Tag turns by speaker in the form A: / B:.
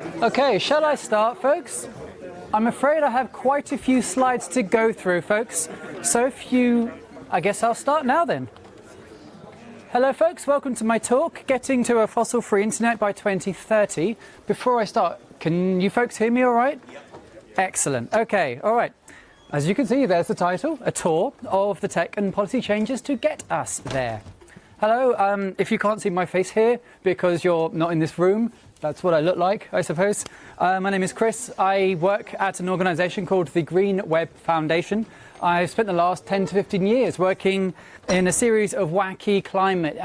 A: Okay, shall I start, folks? I'm afraid I have quite a few slides to go through, folks. So I guess I'll start now then. Hello, folks. Welcome to my talk, Getting to a Fossil-Free Internet by 2030. Before I start, can you folks hear me all right? Yep. Excellent. Okay, all right. As you can see, there's the title, a tour of the tech and policy changes to get us there. Hello, if you can't see my face here because you're not in this room, that's what I look like, I suppose. My name is Chris. I work at an organisation called the Green Web Foundation. I've spent the last 10 to 15 years working in a series of wacky climate